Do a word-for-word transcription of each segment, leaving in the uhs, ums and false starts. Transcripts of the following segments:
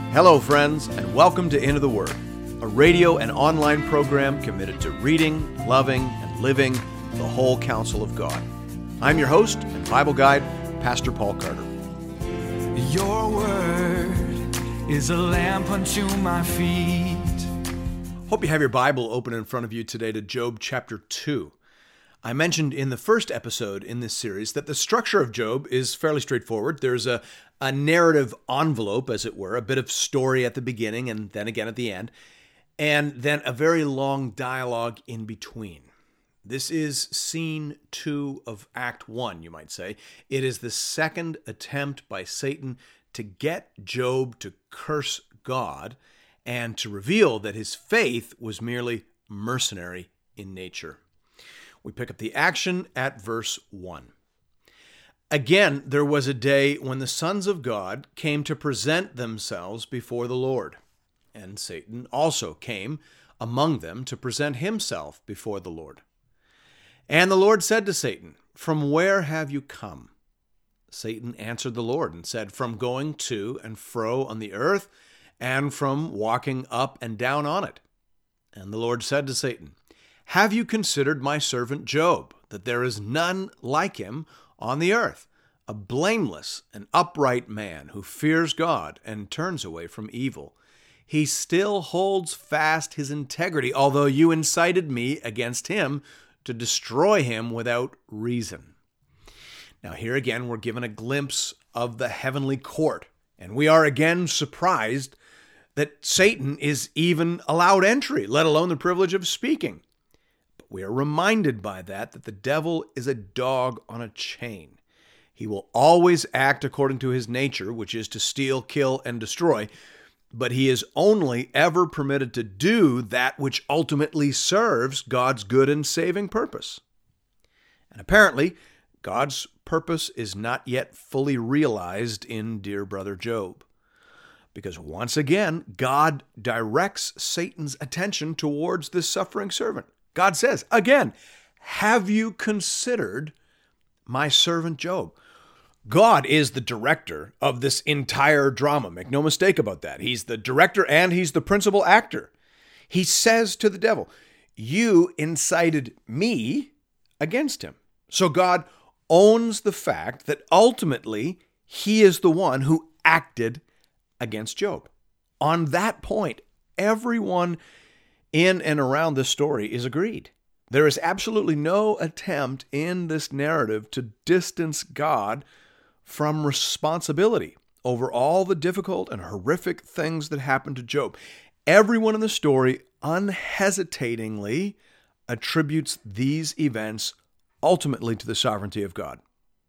Hello, friends, and welcome to Into the Word, a radio and online program committed to reading, loving, and living the whole counsel of God. I'm your host and Bible guide, Pastor Paul Carter. Your word is a lamp unto my feet. Hope you have your Bible open in front of you today to Job chapter two. I mentioned in the first episode in this series that the structure of Job is fairly straightforward. There's a, a narrative envelope, as it were, a bit of story at the beginning and then again at the end, and then a very long dialogue in between. This is scene two of Act one, you might say. It is the second attempt by Satan to get Job to curse God and to reveal that his faith was merely mercenary in nature. We pick up the action at verse one. Again, there was a day when the sons of God came to present themselves before the Lord, and Satan also came among them to present himself before the Lord. And the Lord said to Satan, "From where have you come?" Satan answered the Lord and said, "From going to and fro on the earth, and from walking up and down on it." And the Lord said to Satan, "Have you considered my servant Job, that there is none like him on the earth, a blameless and upright man who fears God and turns away from evil? He still holds fast his integrity, although you incited me against him to destroy him without reason." Now here again we're given a glimpse of the heavenly court, and we are again surprised that Satan is even allowed entry, let alone the privilege of speaking. We are reminded by that that the devil is a dog on a chain. He will always act according to his nature, which is to steal, kill, and destroy, but he is only ever permitted to do that which ultimately serves God's good and saving purpose. And apparently, God's purpose is not yet fully realized in dear brother Job, because once again, God directs Satan's attention towards this suffering servant. God says, again, "Have you considered my servant Job?" God is the director of this entire drama. Make no mistake about that. He's the director and he's the principal actor. He says to the devil, "You incited me against him." So God owns the fact that ultimately he is the one who acted against Job. On that point, everyone in and around this story is agreed. There is absolutely no attempt in this narrative to distance God from responsibility over all the difficult and horrific things that happened to Job. Everyone in the story unhesitatingly attributes these events ultimately to the sovereignty of God.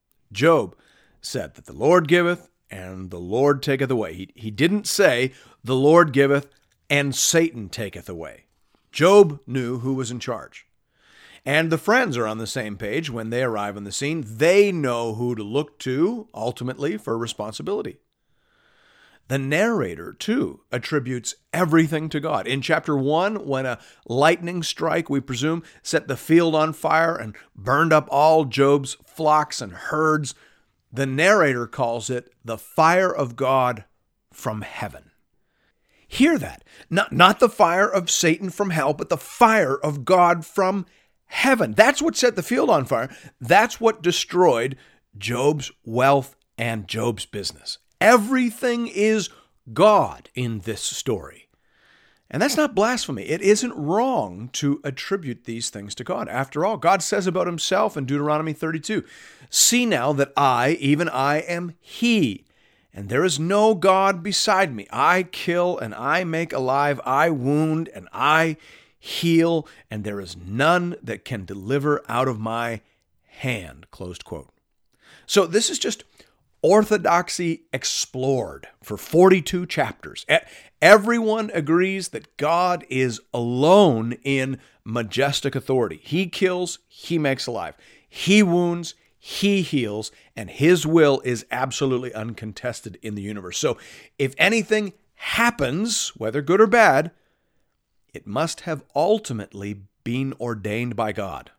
Job said that the Lord giveth and the Lord taketh away. He, he didn't say the Lord giveth and Satan taketh away. Job knew who was in charge. And the friends are on the same page when they arrive on the scene. They know who to look to, ultimately, for responsibility. The narrator, too, attributes everything to God. In chapter one, when a lightning strike, we presume, set the field on fire and burned up all Job's flocks and herds, the narrator calls it the fire of God from heaven. Hear that. Not, not the fire of Satan from hell, but the fire of God from heaven. That's what set the field on fire. That's what destroyed Job's wealth and Job's business. Everything is God in this story. And that's not blasphemy. It isn't wrong to attribute these things to God. After all, God says about himself in Deuteronomy thirty-two, "See now that I, even I, am He, and there is no God beside me. I kill and I make alive, I wound and I heal, and there is none that can deliver out of my hand." Closed quote. So this is just orthodoxy explored for forty-two chapters. Everyone agrees that God is alone in majestic authority. He kills, he makes alive. He wounds, he heals, and his will is absolutely uncontested in the universe. So if anything happens, whether good or bad, it must have ultimately been ordained by God.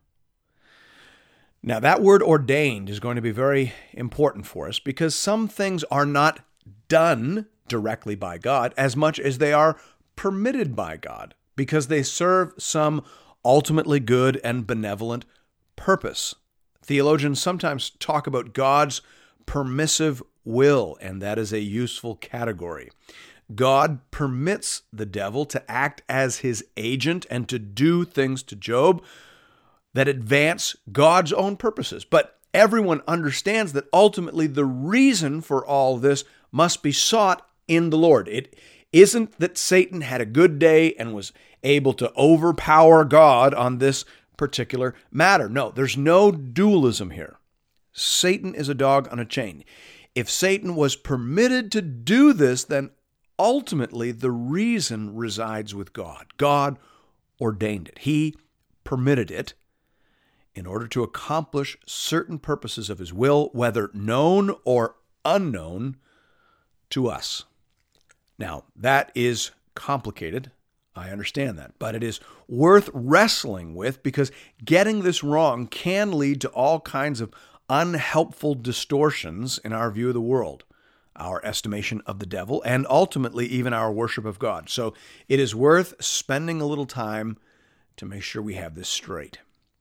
Now, that word ordained is going to be very important for us because some things are not done directly by God as much as they are permitted by God, because they serve some ultimately good and benevolent purpose. Theologians sometimes talk about God's permissive will, and that is a useful category. God permits the devil to act as his agent and to do things to Job that advance God's own purposes. But everyone understands that ultimately the reason for all this must be sought in the Lord. It isn't that Satan had a good day and was able to overpower God on this particular matter. No, there's no dualism here. Satan is a dog on a chain. If Satan was permitted to do this, then ultimately the reason resides with God. God ordained it. He permitted it in order to accomplish certain purposes of his will, whether known or unknown to us. Now, that is complicated. I understand that, but it is worth wrestling with, because getting this wrong can lead to all kinds of unhelpful distortions in our view of the world, our estimation of the devil, and ultimately even our worship of God. So it is worth spending a little time to make sure we have this straight.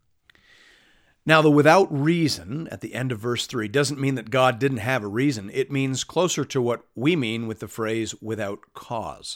Now, the without reason at the end of verse three doesn't mean that God didn't have a reason. It means closer to what we mean with the phrase without cause.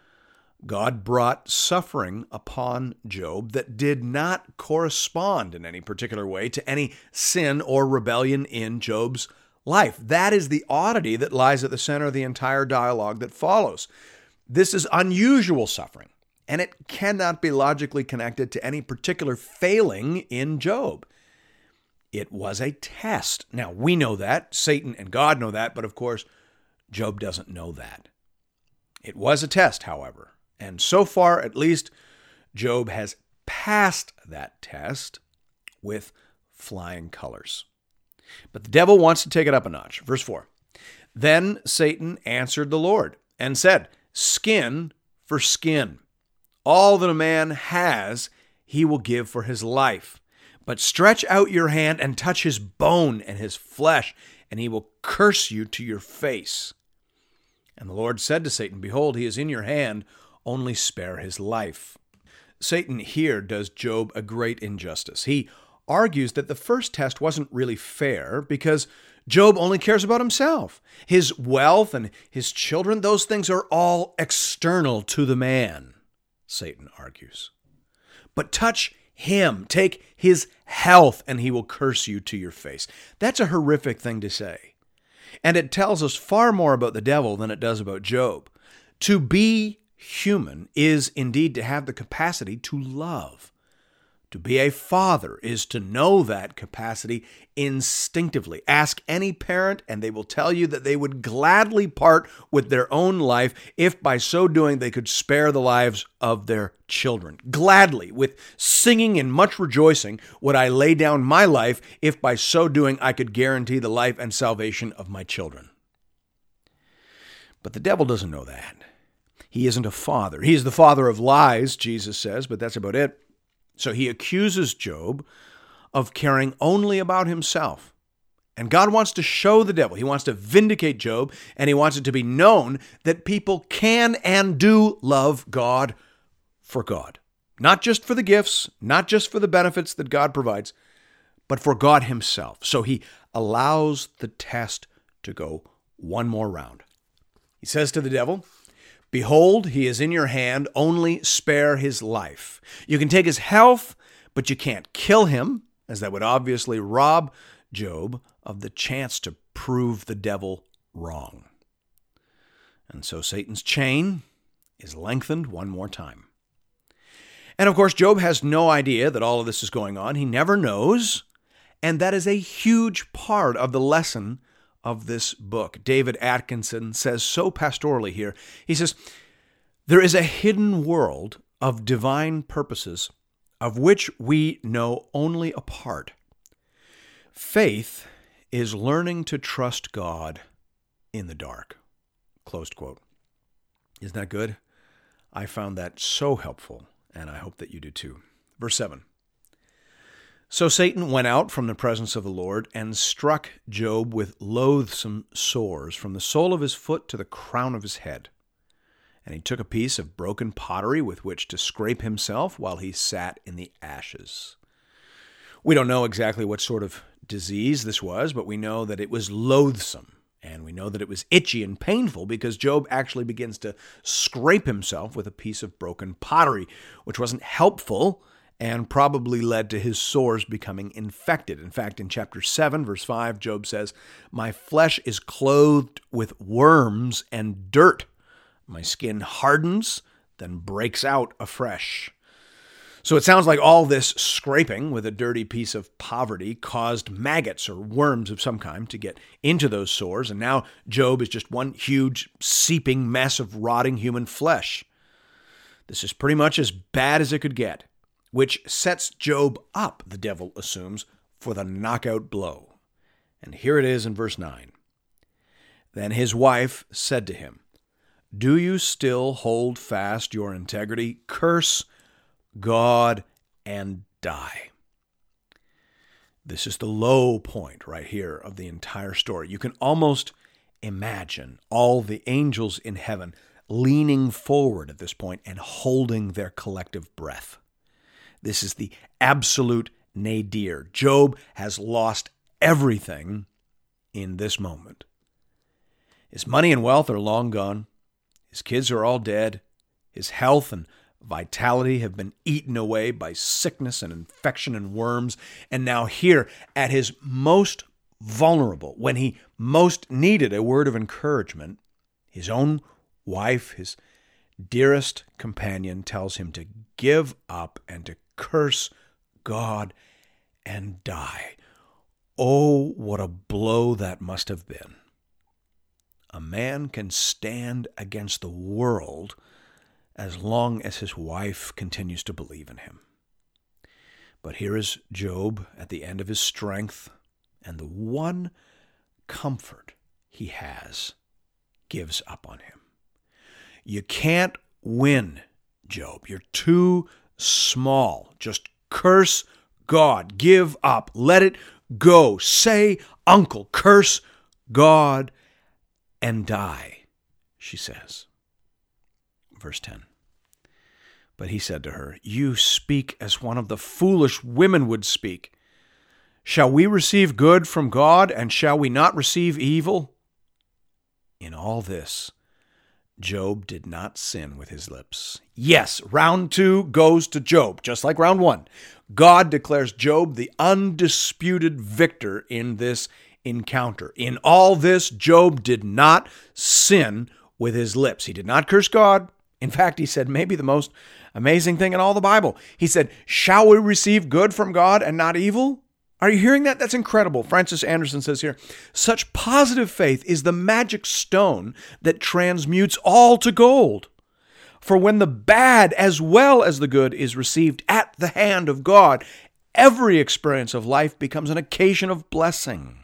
God brought suffering upon Job that did not correspond in any particular way to any sin or rebellion in Job's life. That is the oddity that lies at the center of the entire dialogue that follows. This is unusual suffering, and it cannot be logically connected to any particular failing in Job. It was a test. Now, we know that. Satan and God know that, but of course, Job doesn't know that. It was a test, however. And so far, at least, Job has passed that test with flying colors. But the devil wants to take it up a notch. Verse four. Then Satan answered the Lord and said, "Skin for skin. All that a man has, he will give for his life. But stretch out your hand and touch his bone and his flesh, and he will curse you to your face." And the Lord said to Satan, "Behold, he is in your hand. Only spare his life." Satan here does Job a great injustice. He argues that the first test wasn't really fair because Job only cares about himself. His wealth and his children, those things are all external to the man, Satan argues. But touch him, take his health, and he will curse you to your face. That's a horrific thing to say. And it tells us far more about the devil than it does about Job. To be human is indeed to have the capacity to love. To be a father is to know that capacity instinctively. Ask any parent, and they will tell you that they would gladly part with their own life if by so doing they could spare the lives of their children. Gladly, with singing and much rejoicing, would I lay down my life if by so doing I could guarantee the life and salvation of my children. But the devil doesn't know that. He isn't a father. He is the father of lies, Jesus says, but that's about it. So he accuses Job of caring only about himself. And God wants to show the devil, he wants to vindicate Job, and he wants it to be known that people can and do love God for God. Not just for the gifts, not just for the benefits that God provides, but for God himself. So he allows the test to go one more round. He says to the devil, "Behold, he is in your hand, only spare his life. You can take his health, but you can't kill him," as that would obviously rob Job of the chance to prove the devil wrong. And so Satan's chain is lengthened one more time. And of course, Job has no idea that all of this is going on. He never knows, and that is a huge part of the lesson of this book. David Atkinson says so pastorally here. He says, "There is a hidden world of divine purposes of which we know only a part. Faith is learning to trust God in the dark." Closed quote. Isn't that good? I found that so helpful, and I hope that you do too. Verse seven. So Satan went out from the presence of the Lord and struck Job with loathsome sores from the sole of his foot to the crown of his head. And he took a piece of broken pottery with which to scrape himself while he sat in the ashes. We don't know exactly what sort of disease this was, but we know that it was loathsome. And we know that it was itchy and painful because Job actually begins to scrape himself with a piece of broken pottery, which wasn't helpful and probably led to his sores becoming infected. In fact, in chapter seven, verse five, Job says, "My flesh is clothed with worms and dirt. My skin hardens, then breaks out afresh." So it sounds like all this scraping with a dirty piece of poverty caused maggots or worms of some kind to get into those sores, and now Job is just one huge seeping mess of rotting human flesh. This is pretty much as bad as it could get, which sets Job up, the devil assumes, for the knockout blow. And here it is in verse nine. Then his wife said to him, "Do you still hold fast your integrity? Curse God and die." This is the low point right here of the entire story. You can almost imagine all the angels in heaven leaning forward at this point and holding their collective breath. This is the absolute nadir. Job has lost everything in this moment. His money and wealth are long gone. His kids are all dead. His health and vitality have been eaten away by sickness and infection and worms. And now here, at his most vulnerable, when he most needed a word of encouragement, his own wife, his dearest companion, tells him to give up and to curse God and die. Oh, what a blow that must have been. A man can stand against the world as long as his wife continues to believe in him. But here is Job at the end of his strength, and the one comfort he has gives up on him. You can't win, Job. You're too small. Just curse God. Give up. Let it go. Say, "Uncle, curse God and die," she says. Verse ten. But he said to her, "You speak as one of the foolish women would speak. Shall we receive good from God, and shall we not receive evil?" In all this, Job did not sin with his lips. Yes, round two goes to Job, just like round one. God declares Job the undisputed victor in this encounter. In all this, Job did not sin with his lips. He did not curse God. In fact, he said maybe the most amazing thing in all the Bible. He said, "Shall we receive good from God and not evil?" Are you hearing that? That's incredible. Francis Anderson says here, "Such positive faith is the magic stone that transmutes all to gold. For when the bad as well as the good is received at the hand of God, every experience of life becomes an occasion of blessing.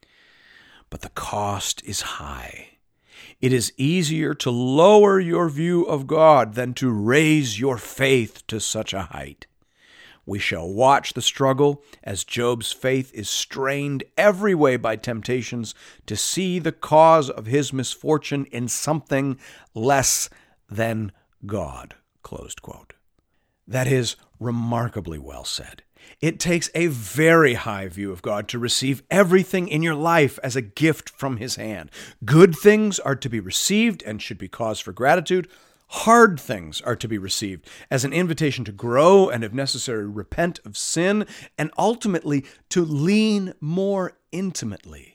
But the cost is high. It is easier to lower your view of God than to raise your faith to such a height. We shall watch the struggle as Job's faith is strained every way by temptations to see the cause of his misfortune in something less than God." Closed quote. That is remarkably well said. It takes a very high view of God to receive everything in your life as a gift from His hand. Good things are to be received and should be cause for gratitude. Hard things are to be received as an invitation to grow and, if necessary, repent of sin, and ultimately to lean more intimately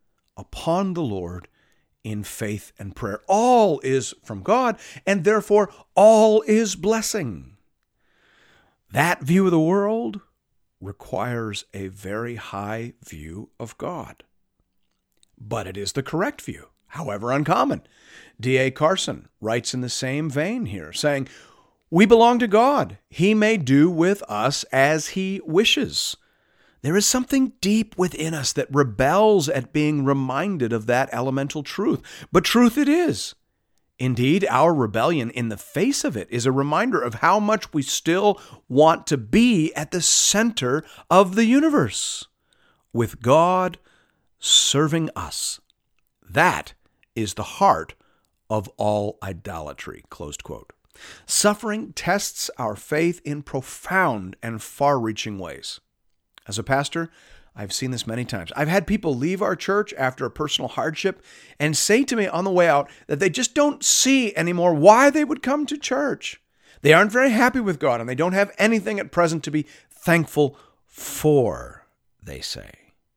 upon the Lord in faith and prayer. All is from God, and therefore all is blessing. That view of the world requires a very high view of God. But it is the correct view, however uncommon. D A Carson writes in the same vein here, saying, "We belong to God. He may do with us as He wishes. There is something deep within us that rebels at being reminded of that elemental truth. But truth it is. Indeed, our rebellion in the face of it is a reminder of how much we still want to be at the center of the universe, with God serving us. That is the heart of all idolatry, closed quote. Suffering tests our faith in profound and far-reaching ways. As a pastor, I've seen this many times. I've had people leave our church after a personal hardship and say to me on the way out that they just don't see anymore why they would come to church. They aren't very happy with God, and they don't have anything at present to be thankful for, they say.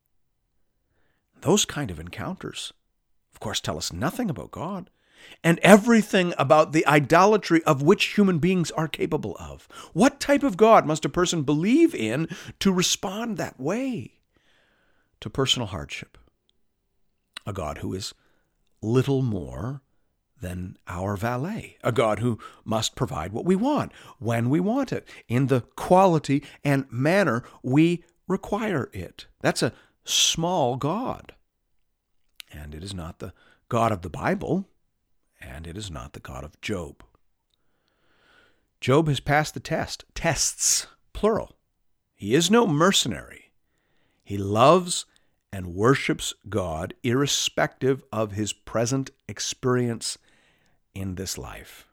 Those kind of encounters, of course, tell us nothing about God and everything about the idolatry of which human beings are capable of. What type of God must a person believe in to respond that way to personal hardship? A God who is little more than our valet, a God who must provide what we want, when we want it, in the quality and manner we require it. That's a small God. And it is not the God of the Bible, and it is not the God of Job. Job has passed the test. Tests, plural. He is no mercenary. He loves and worships God irrespective of his present experience in this life.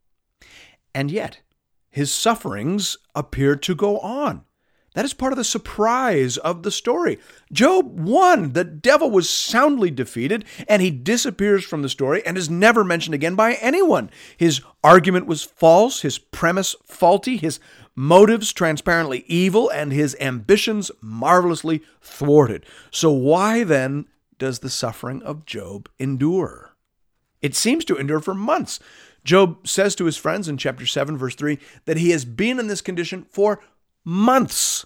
And yet, his sufferings appear to go on. That is part of the surprise of the story. Job won. The devil was soundly defeated, and he disappears from the story and is never mentioned again by anyone. His argument was false, his premise faulty, his motives transparently evil, and his ambitions marvelously thwarted. So why then does the suffering of Job endure? It seems to endure for months. Job says to his friends in chapter seven, verse three, that he has been in this condition for months.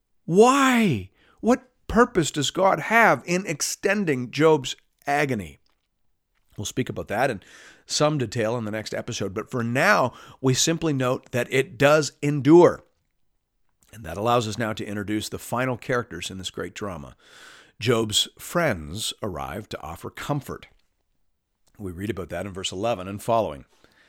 Why? What purpose does God have in extending Job's agony? We'll speak about that in some detail in the next episode, but for now, we simply note that it does endure. And that allows us now to introduce the final characters in this great drama. Job's friends arrive to offer comfort. We read about that in verse eleven and following.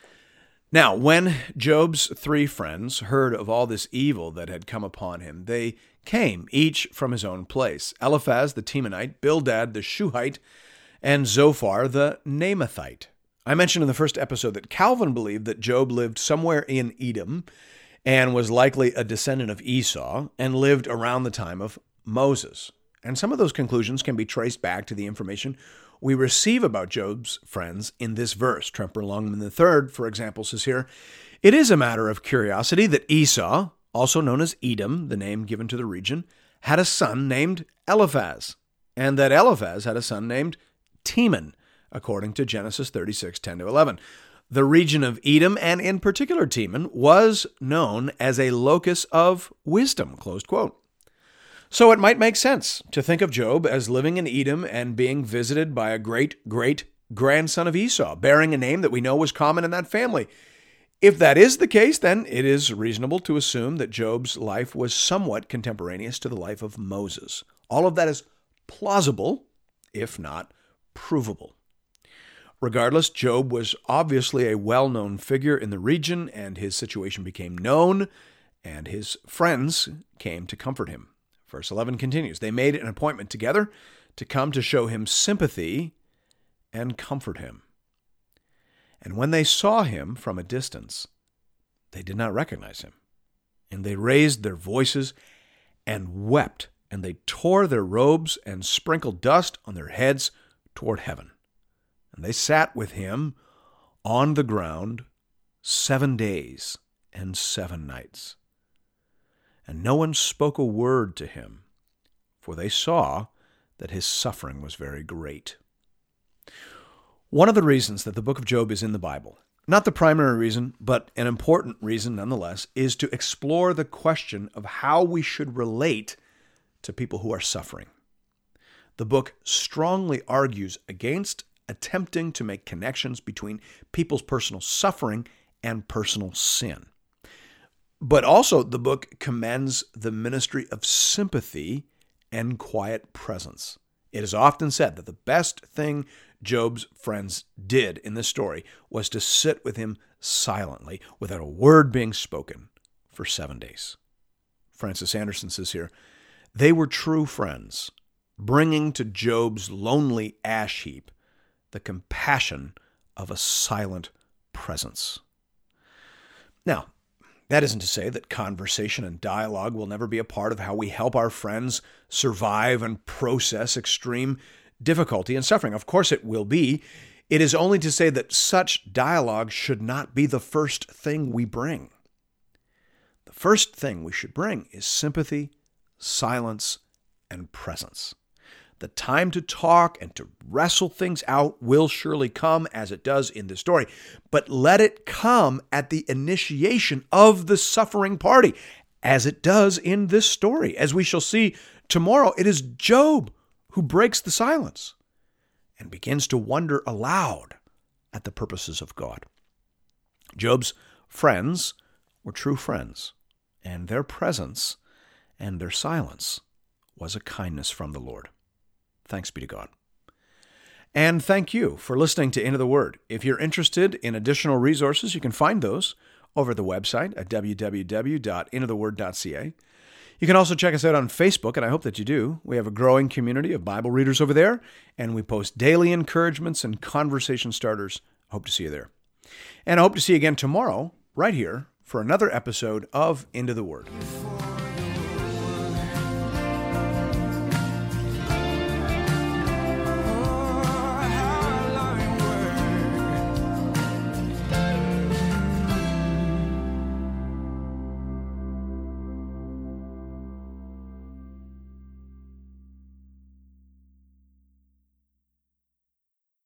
Now, when Job's three friends heard of all this evil that had come upon him, they came, each from his own place. Eliphaz the Temanite, Bildad the Shuhite, and Zophar the Naamathite. I mentioned in the first episode that Calvin believed that Job lived somewhere in Edom and was likely a descendant of Esau and lived around the time of Moses. And some of those conclusions can be traced back to the information we receive about Job's friends in this verse. Tremper Longman the third, for example, says here, "It is a matter of curiosity that Esau, also known as Edom, the name given to the region, had a son named Eliphaz, and that Eliphaz had a son named Teman, according to Genesis thirty-six, ten to eleven. The region of Edom, and in particular Teman, was known as a locus of wisdom," closed quote. So it might make sense to think of Job as living in Edom and being visited by a great-great-grandson of Esau, bearing a name that we know was common in that family. If that is the case, then it is reasonable to assume that Job's life was somewhat contemporaneous to the life of Moses. All of that is plausible, if not provable. Regardless, Job was obviously a well-known figure in the region, and his situation became known, and his friends came to comfort him. Verse eleven continues, "They made an appointment together to come to show him sympathy and comfort him. And when they saw him from a distance, they did not recognize him. And they raised their voices and wept, and they tore their robes and sprinkled dust on their heads toward heaven. And they sat with him on the ground seven days and seven nights. And no one spoke a word to him, for they saw that his suffering was very great." One of the reasons that the book of Job is in the Bible, not the primary reason, but an important reason nonetheless, is to explore the question of how we should relate to people who are suffering. The book strongly argues against attempting to make connections between people's personal suffering and personal sin. But also, the book commends the ministry of sympathy and quiet presence. It is often said that the best thing Job's friends did in this story was to sit with him silently, without a word being spoken, for seven days. Francis Anderson says here, they were true friends, bringing to Job's lonely ash heap the compassion of a silent presence. Now, that isn't to say that conversation and dialogue will never be a part of how we help our friends survive and process extreme difficulty and suffering. Of course it will be. It is only to say that such dialogue should not be the first thing we bring. The first thing we should bring is sympathy, silence, and presence. The time to talk and to wrestle things out will surely come, as it does in this story, but let it come at the initiation of the suffering party, as it does in this story. As we shall see tomorrow, it is Job who breaks the silence and begins to wonder aloud at the purposes of God. Job's friends were true friends, and their presence and their silence was a kindness from the Lord. Thanks be to God. And thank you for listening to Into the Word. If you're interested in additional resources, you can find those over at the website at w w w dot into the word dot c a. You can also check us out on Facebook, and I hope that you do. We have a growing community of Bible readers over there, and we post daily encouragements and conversation starters. Hope to see you there. And I hope to see you again tomorrow, right here, for another episode of Into the Word.